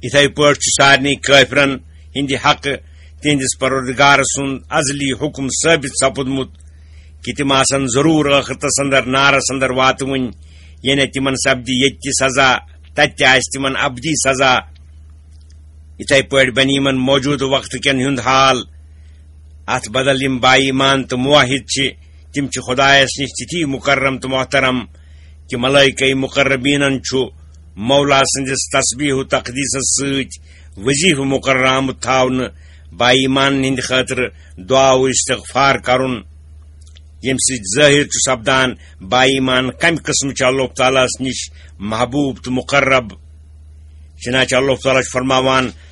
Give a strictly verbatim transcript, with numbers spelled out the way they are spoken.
इथे पट सारे काफिरन हिंद हक तिहंदिस परवरदिगार सुंद अजली हुक्म साबित सपुदमुत कि तिम आसन जरूर आखिरतस अंदर नारस अंदर वातवन ये तिमन सपदी ये सजा तत तिमन अबदी सजा इथे पट बन यमन मौजूद वक्त कन हुंद हाल अथ बदल यम बाईमान तो मुवाहिद तिम खुदायस निश तिथि मुकर्रम तो मोहतरम कि मलाइका मुकर्रबीन मौला संदिस तस्बीह तकदीस सत वजीफ मुकर्रर आमुत थावन बाईमान हिंद खातिर दुआ व इस्तगफार करुन यम ज़ाहिर सपदान बाईमान कम किस्म अल्लाह ताला निश महबूब तो मुकर्रब चनाच अल्लाह ताला फरमावान